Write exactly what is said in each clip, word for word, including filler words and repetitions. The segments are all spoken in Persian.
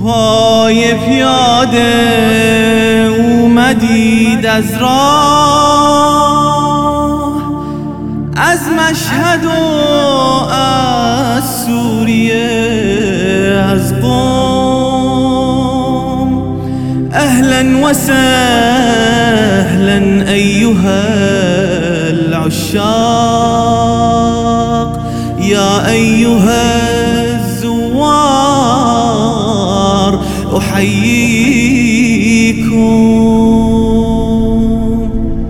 پای پیاده اومدید از راه، از مشهد و از سوریه، از قم. اهلا و سهلا ایها العشاق، یا ایها الزوار احییکم.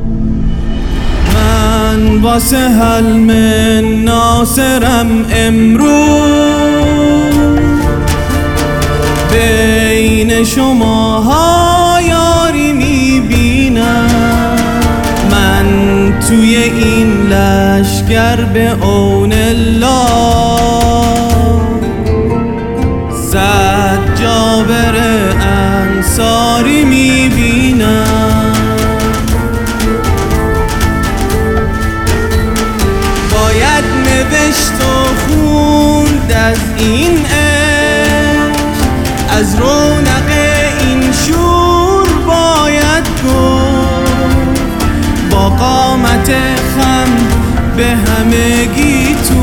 من واسه حلم ناصرم امروز، بین شماها یاری میبینم. من توی این لشگر به عون الله، صد جابر انصاری میبینم. باید نوشت و خوند از این عشق، از رونق این شور باید گفت. با قامت خم به همگی تو،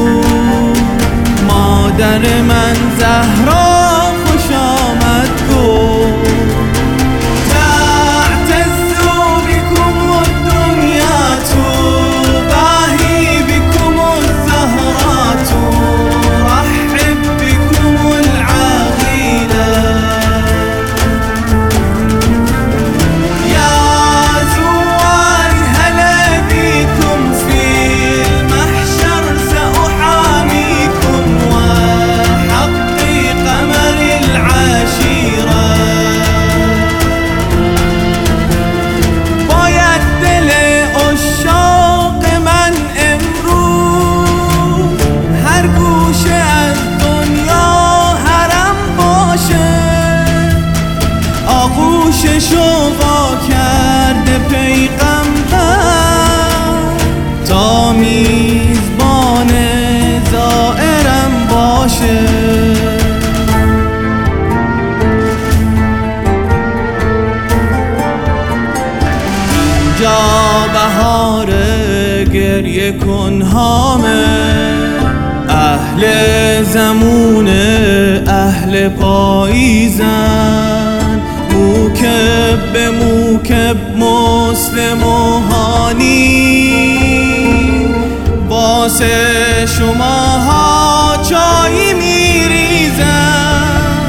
مادر من زهرا خوش آمد گفت. تعتزوا بكم الدنيا تباهي بكم الزهرات، رحب بكم العاقلة. يا زوار هلا بكم في المحشر سأحاميكم، وحقي قمر العاشرة. باید دل عشاق من امروز هر گوشه از دنیا حرم باشه. آغوششو وا کرده پیغمبر، تا میزبان زائرم باشه. اینجا بهار گریه کنهامه، اهل زمون اهل پاییزن. موکب به موکب مسلم و هانی، واسه شماها چایی میریزن.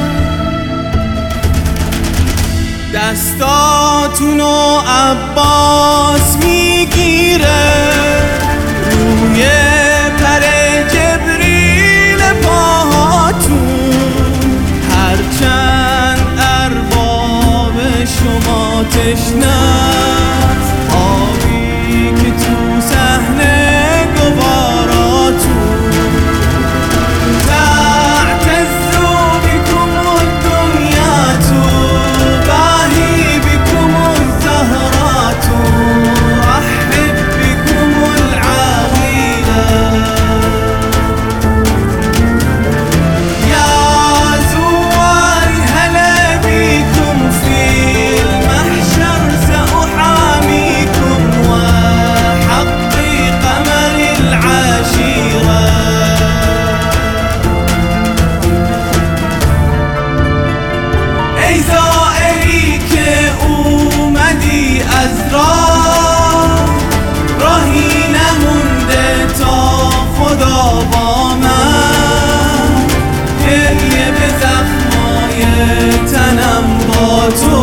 دستاتونو عباس میگیره، روی پر جبریل پاهاتون. هرچند ارباب شما تشنه‌ست، آبی که تو صحنه گواراتون. تعتزوا بكم الدنيا تباهي بكم الزهرات، رحب بكم العاقلة. يا زوار هلا بكم في المحشر سأحاميكم، وحقي قمر العاشرة. ای زائری که اومدی از راه، راهی نمونده تا خدا با من. گریه به زخمای تنم با تو،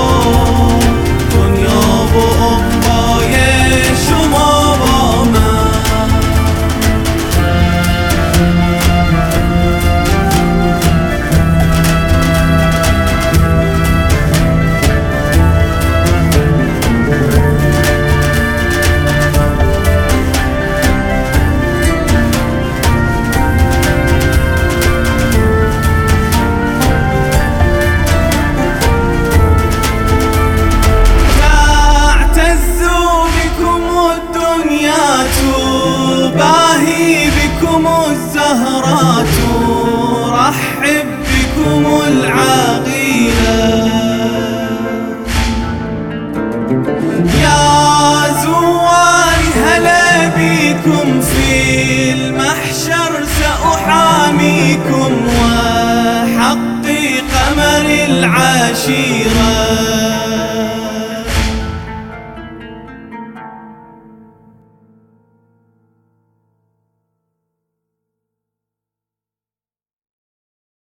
دنیا و عقبای شما با من. تباهي بكم الزهرات، رحب بكم لكم العاقلة. يا زواري هلا بكم في المحشر سأحاميكم وحقي قمر العاشرة.